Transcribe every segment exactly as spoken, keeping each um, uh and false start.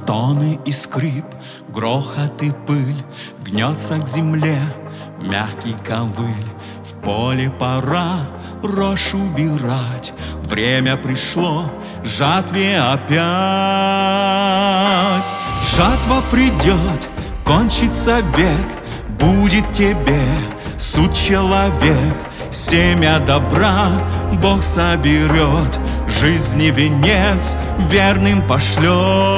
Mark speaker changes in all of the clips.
Speaker 1: Стоны и скрип, грохот и пыль, гнется к земле мягкий ковыль. В поле пора рожь убирать, время пришло жатве опять. Жатва придет, кончится век, будет тебе суд человек. Семя добра Бог соберет, жизни венец верным пошлет.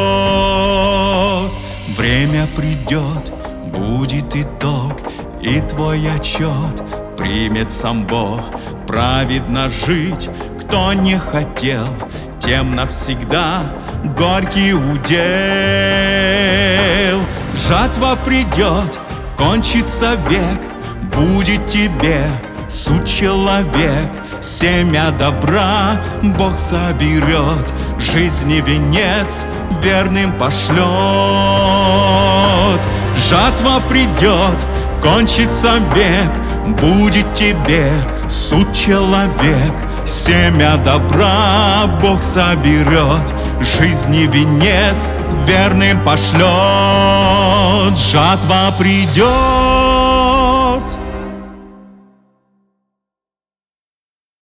Speaker 1: Время придет, будет итог, и твой отчет примет сам Бог. Праведно жить, кто не хотел, тем навсегда горький удел. Жатва придет, кончится век, будет тебе суд человек. Семя добра Бог соберет, жизни венец верным пошлет. Жатва придет, кончится век, будет тебе суд человек. Семя добра Бог соберет, жизни венец верным пошлет. Жатва придет.